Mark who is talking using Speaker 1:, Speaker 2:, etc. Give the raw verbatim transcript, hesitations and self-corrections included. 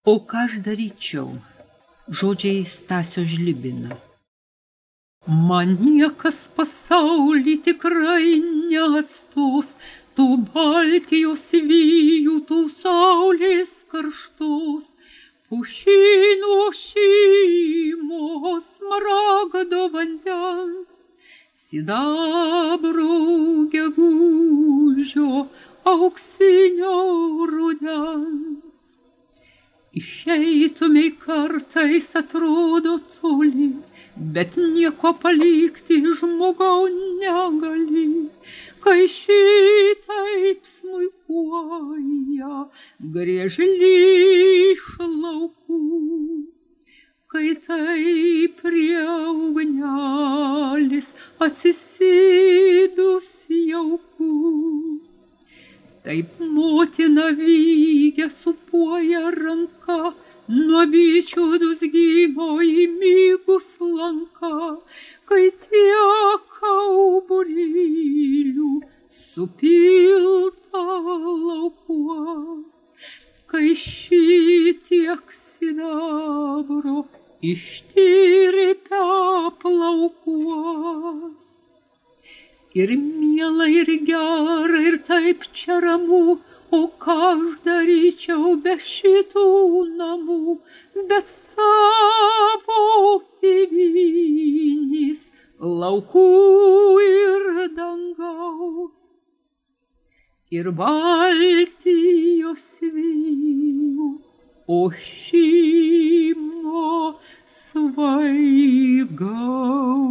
Speaker 1: O ką aš daryčiau? Žodžiai Stasio Žlibino. Man niekas pasaulį tikrai neatstos, tų Baltijos vijų, tų saulės karštos, pušynų šeimos, smaragdo vandens, sidabro gegužio, auksinio rudens. Išeitumei kartais atrodo toli, bet nieko palikti žmogau negali, kai šitaip smuikuoja griežlys iš laukų, kai taip prie ugnelis atsisėdus jauku. Taip motina vygia supuoja ranka, nuo bičių dūzgymo į mygus lanka, kai tiek kauburėlių supilta laukuos, kai šitiek sidabro ištirpia plaukuos. Ir miela, ir gera, ir taip čia ramu, o ką aš daryčiau be šitų namų, bet savo tėvynės, laukų ir dangaus, ir Baltijos vėjų, o šeimo svaigaus.